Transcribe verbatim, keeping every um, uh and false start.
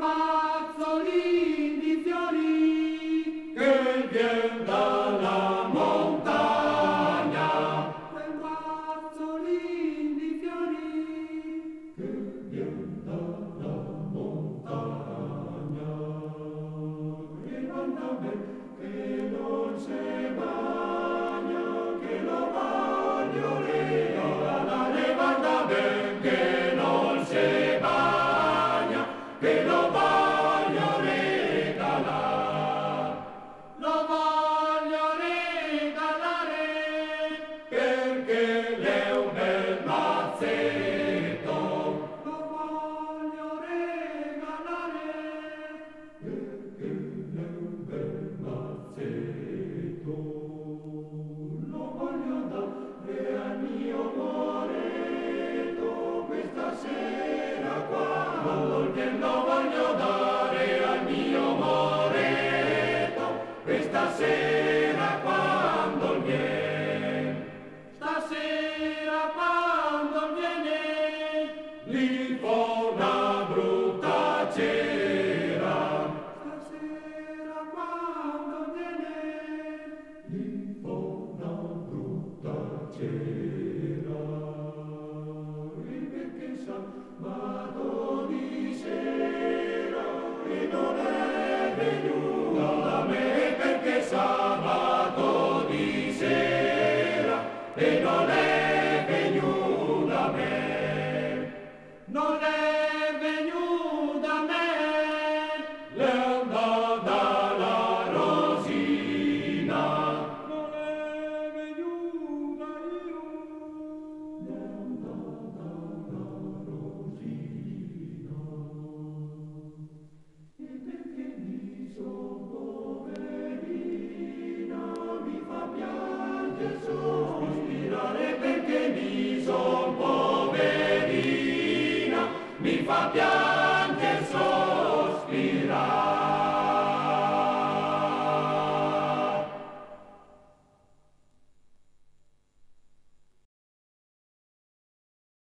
mazzolin di fiori che vien dalla montagna, quel mazzolin di fiori che vien dalla montagna, e manda me che non se bagna, che lo voglio regalare, manda me che non se bagna, che lo voglio regalare, lo voglio regalare perché l'è un bel mazzetto, lo voglio regalare perché l'è un bel mazzetto, lo voglio dare al mio moretto questa sera qua, che lo voglio dare al mio moretto questa sera quando viene. stasera quando viene Lì fa una brutta cera, stasera quando viene lì fa una brutta cera, e perché sa vado di sera e non è venuta da me, perché sabato di sera e non è venuta da me, non è